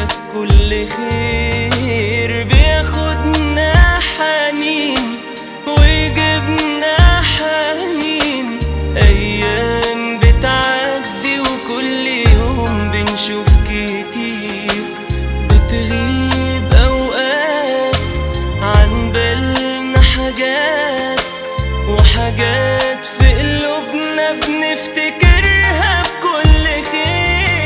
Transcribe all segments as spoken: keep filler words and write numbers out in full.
نفتكرها بكل خير، بياخدنا حنين ويجيبنا حنين، أيام بتعدي وكل يوم بنشوف كتير، بتغيب أوقات عن بالنا حاجات، وحاجات في قلوبنا بنفتكرها بكل خير.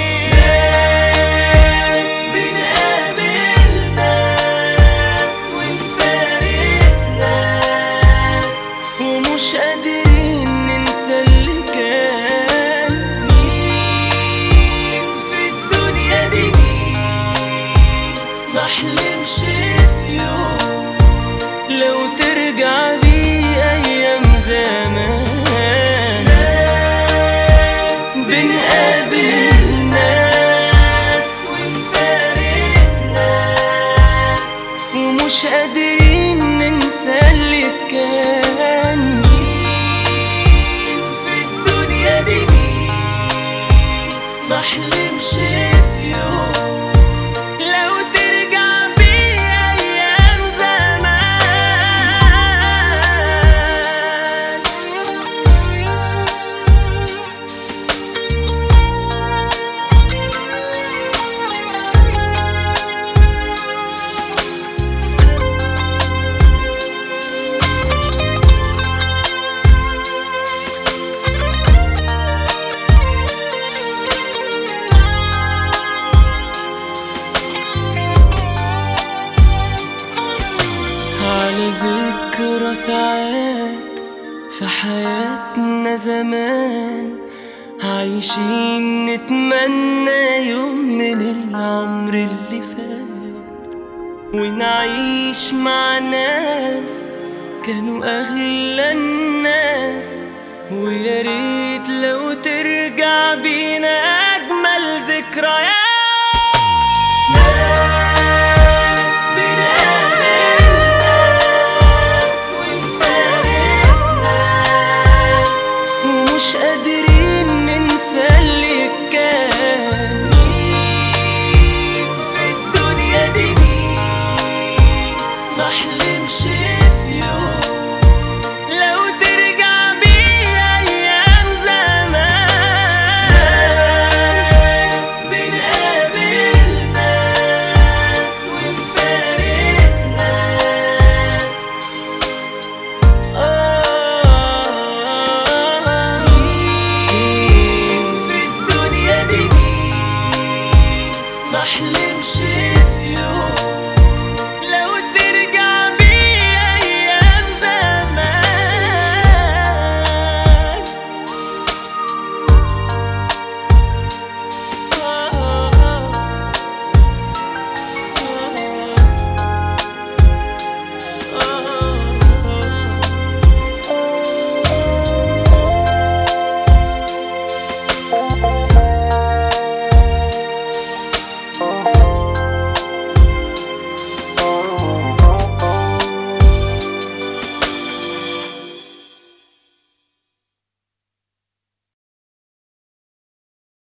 ناس بنقابل ناس ونفارق ناس، ومش قادرين ننسى اللي كان. مين في الدنيا دي مين محلمش في يوم لو ترجع بيه أيام زمان. ناس بنقابل ناس ونفارق ناس، ومش قادرين ننسى اللي كان. مين في الدنيا دي مين محلمش في يوم لو ترجع بيه أيام زمان. على ذكرى ساعات في حياتنا زمان، عايشين نتمنى يوم من العمر اللي فات، ونعيش مع ناس كانوا أغلى الناس، وياريت لو ترجع بينا أجمل ذكريات.